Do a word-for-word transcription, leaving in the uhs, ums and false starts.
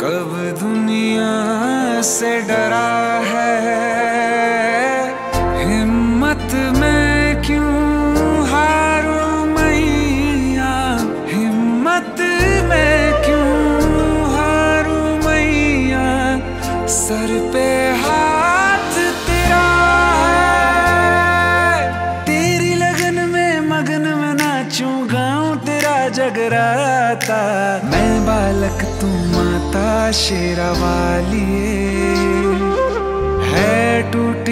कब दुनिया से डरा है, हिम्मत में क्यों हारूं मैया, हिम्मत में क्यों हारूं मैया। सर पे हाथ तेरा है, तेरी लगन में मगन में नाचूं गाऊं तेरा जगराता। मैं बालक तू माता शेरा वाली है टूटी